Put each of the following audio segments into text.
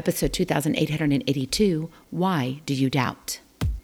Episode 2882, Why Do You Doubt?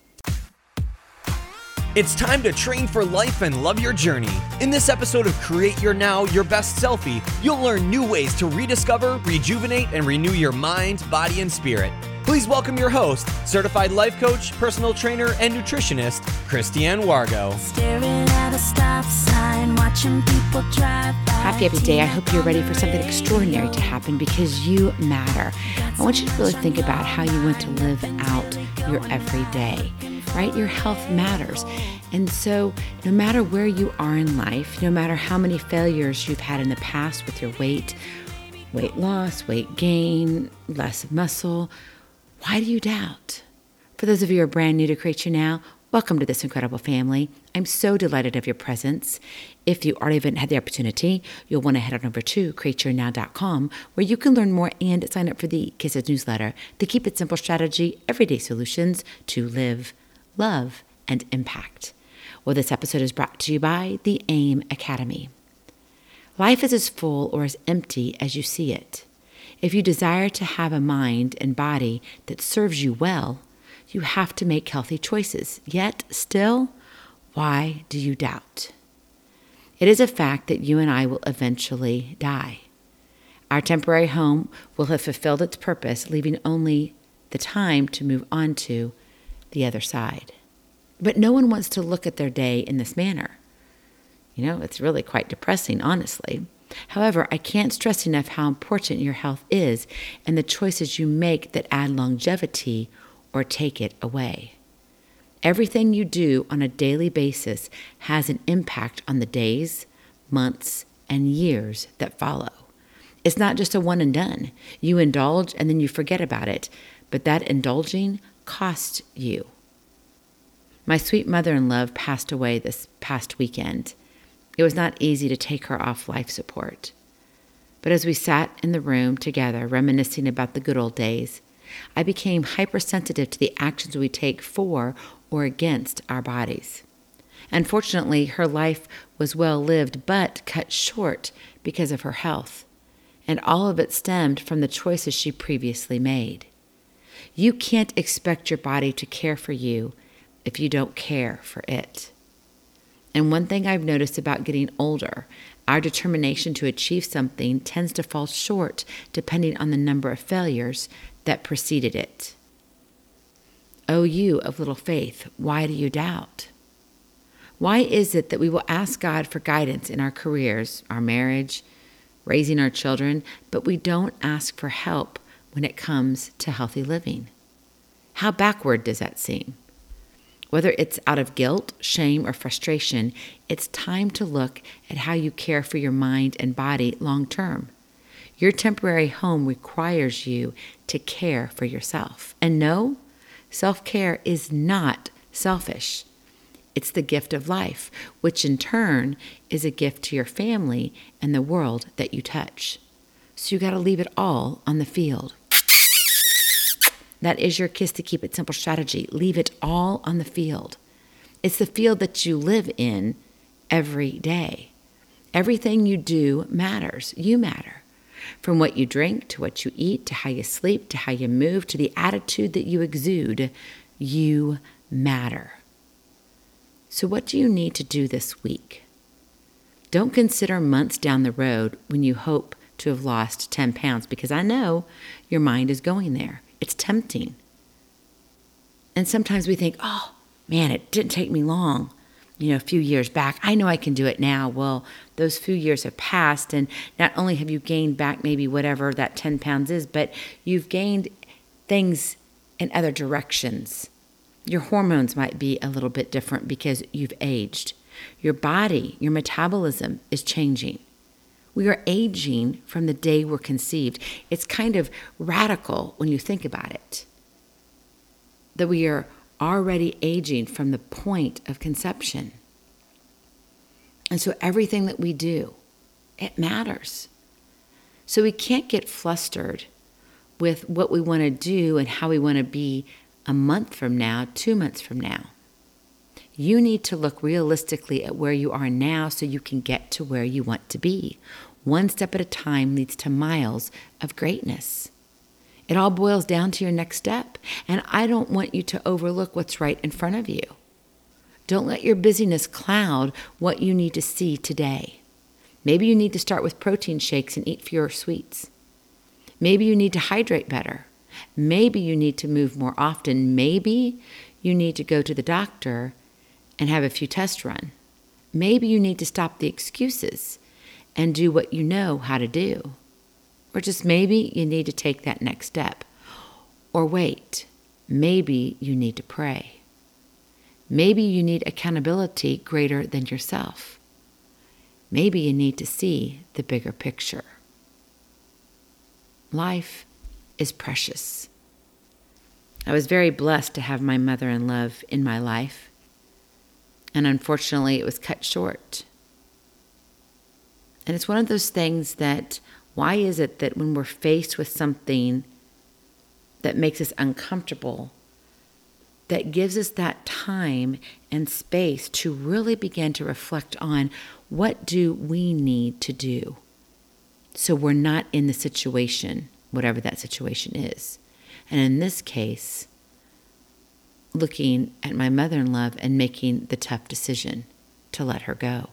It's time to train for life and love your journey. In this episode of Create Your Now, Your Best Selfie, you'll learn new ways to rediscover, rejuvenate, and renew your mind, body, and spirit. Please welcome your host, certified life coach, personal trainer, and nutritionist, Christiane Wargo. Staring at a stop sign, watching people drive by. Happy day. I hope you're ready for something extraordinary to happen because you matter. I want you to really think about how you want to live out your everyday, right? Your health matters. And so no matter where you are in life, no matter how many failures you've had in the past with your weight loss, weight gain, less muscle, why do you doubt? For those of you who are brand new to Create Your Now, welcome to this incredible family. I'm so delighted of your presence. If you already haven't had the opportunity, you'll want to head on over to createyournow.com where you can learn more and sign up for the Kisses newsletter, the Keep It Simple strategy, everyday solutions to live, love, and impact. Well, this episode is brought to you by the AIM Academy. Life is as full or as empty as you see it. If you desire to have a mind and body that serves you well, you have to make healthy choices. Yet, still, why do you doubt? It is a fact that you and I will eventually die. Our temporary home will have fulfilled its purpose, leaving only the time to move on to the other side. But no one wants to look at their day in this manner. It's really quite depressing, honestly. However, I can't stress enough how important your health is and the choices you make that add longevity or take it away. Everything you do on a daily basis has an impact on the days, months, and years that follow. It's not just a one and done. You indulge and then you forget about it, but that indulging costs you. My sweet mother-in-law passed away this past weekend. It was not easy to take her off life support. But as we sat in the room together, reminiscing about the good old days, I became hypersensitive to the actions we take for or against our bodies. Unfortunately, her life was well lived, but cut short because of her health, and all of it stemmed from the choices she previously made. You can't expect your body to care for you if you don't care for it. And one thing I've noticed about getting older, our determination to achieve something tends to fall short depending on the number of failures that preceded it. O you of little faith, why do you doubt? Why is it that we will ask God for guidance in our careers, our marriage, raising our children, but we don't ask for help when it comes to healthy living? How backward does that seem? Whether it's out of guilt, shame, or frustration, it's time to look at how you care for your mind and body long term. Your temporary home requires you to care for yourself. And no, self-care is not selfish. It's the gift of life, which in turn is a gift to your family and the world that you touch. So you got to leave it all on the field. That is your Kiss to Keep It Simple strategy. Leave it all on the field. It's the field that you live in every day. Everything you do matters. You matter. From what you drink, to what you eat, to how you sleep, to how you move, to the attitude that you exude, you matter. So what do you need to do this week? Don't consider months down the road when you hope to have lost 10 pounds, because I know your mind is going there. It's tempting. And sometimes we think, oh, man, it didn't take me long. A few years back, I know I can do it now. Well, those few years have passed, and not only have you gained back maybe whatever that 10 pounds is, but you've gained things in other directions. Your hormones might be a little bit different because you've aged. Your body, your metabolism is changing. We are aging from the day we're conceived. It's kind of radical when you think about it, that we are already aging from the point of conception. And so everything that we do, it matters. So we can't get flustered with what we want to do and how we want to be a month from now, 2 months from now. You need to look realistically at where you are now so you can get to where you want to be. One step at a time leads to miles of greatness. It all boils down to your next step. And I don't want you to overlook what's right in front of you. Don't let your busyness cloud what you need to see today. Maybe you need to start with protein shakes and eat fewer sweets. Maybe you need to hydrate better. Maybe you need to move more often. Maybe you need to go to the doctor and have a few tests run. Maybe you need to stop the excuses and do what you know how to do. Or just maybe you need to take that next step. Or wait, maybe you need to pray. Maybe you need accountability greater than yourself. Maybe you need to see the bigger picture. Life is precious. I was very blessed to have my mother-in-law in my life, and unfortunately it was cut short. And it's one of those things that, why is it that when we're faced with something that makes us uncomfortable, that gives us that time and space to really begin to reflect on what do we need to do so we're not in the situation, whatever that situation is. And in this case, looking at my mother-in-law and making the tough decision to let her go.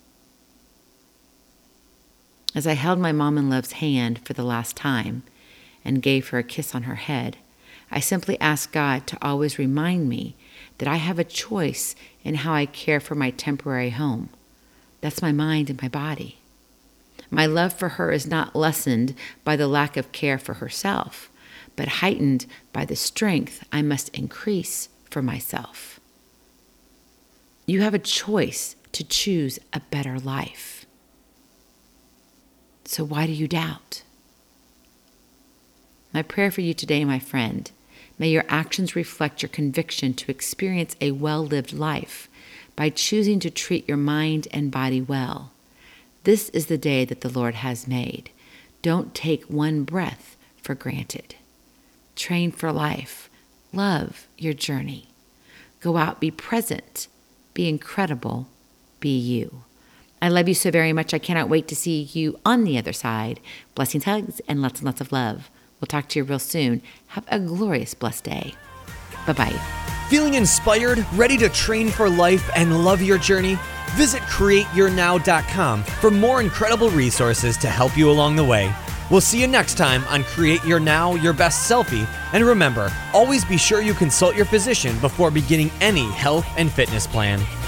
As I held my mom-in-law's hand for the last time and gave her a kiss on her head, I simply asked God to always remind me that I have a choice in how I care for my temporary home. That's my mind and my body. My love for her is not lessened by the lack of care for herself, but heightened by the strength I must increase for myself. You have a choice to choose a better life. So why do you doubt? My prayer for you today, my friend, may your actions reflect your conviction to experience a well-lived life by choosing to treat your mind and body well. This is the day that the Lord has made. Don't take one breath for granted. Train for life. Love your journey. Go out, be present, be incredible, be you. I love you so very much. I cannot wait to see you on the other side. Blessings, hugs, and lots of love. We'll talk to you real soon. Have a glorious, blessed day. Bye-bye. Feeling inspired, ready to train for life and love your journey? Visit CreateYourNow.com for more incredible resources to help you along the way. We'll see you next time on Create Your Now, Your Best Selfie. And remember, always be sure you consult your physician before beginning any health and fitness plan.